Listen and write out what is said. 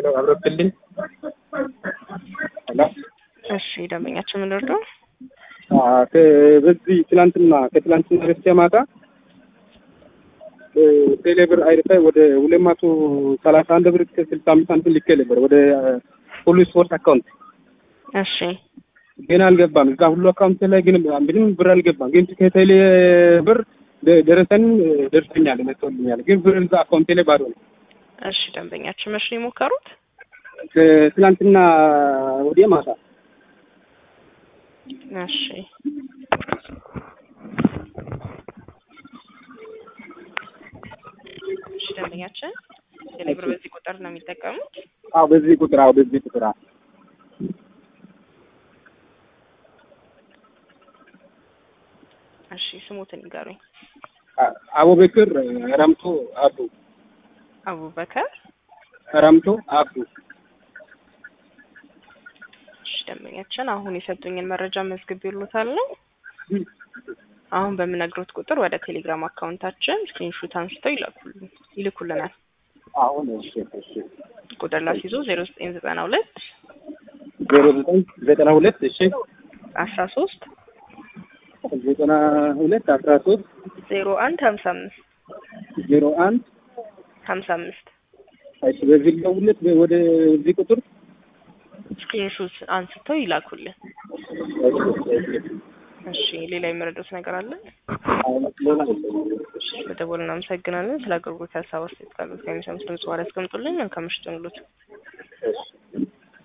አብረክልኝ አላ እሺ ደንበኛችን ምን ልርዳው? በዚህ ትላንትና በስቲያ ማታ ቴሌብር አይርታይ ወደ 231 ብር ከ65 ሳንቲም ልኬ ነበር ወደ ሁሉ ስፖርት አካውንት። እሺ ግን አልገባም። እዛ ሁሉ አካውንት ላይ ግን ምንም ብር አልገባም። ግን ከቴሌ ብር ደርሰኛል መጥቶልኛል። ግን ብር እዛ አካውንት ላይ ባዶ ነው። እሺ ደንበኛችን መቼ ነው የሞከሩት? ትላንትና ወዲያ ማታ። እሺ ደንበኛችን ቴሌብር በዚህ ቁጥር ነው የሚጠቀሙት? በዚህ ቁጥር እሺ ስሙትን ይገሩኝ። አቡበክር ረምቶ አቡ። አቡበክር ረምቶ አቡ። እሺ ደንበኛችን አሁን የሰጡኝን መረጃ መዝግቤልዎታል ነው። አሁን በምነግሮት ቁጥር ወደ ቴሌግራም አካውንታችን ስክሪንሾት አንስተው ይልኩልናል። አሁን እሺ ቁጥር ላስይዞ 0992 እሺ 13 92 13 01 55 55 እሺ በዚህ ደውለት ወደ እዚህ ቁጥር ስክሪንሾት አንስተው ይላኩልን። እሺ ሌላ የመረዳት ነገር አለ? በደወል እናመሰግናለን። ስለ አገልግሎት ሀሳብ አስተያየት ካሉት ከሚሰሙት ድምጽ ዋራ አስቀምጡልን። መልካም ምሽት ይሁንልዎት።